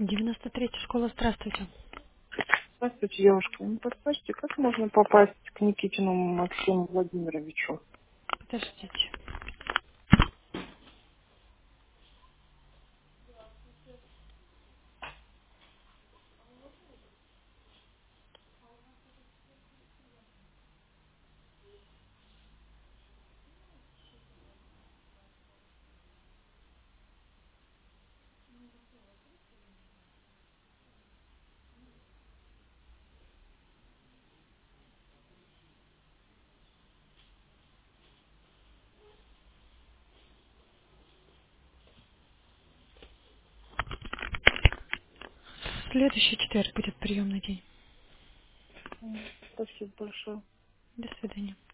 93-я школа, здравствуйте. Здравствуйте, девушка. Не подскажете, как можно попасть к Никитину Максиму Владимировичу? Подождите. Следующий четверг будет приемный день. Спасибо большое. До свидания.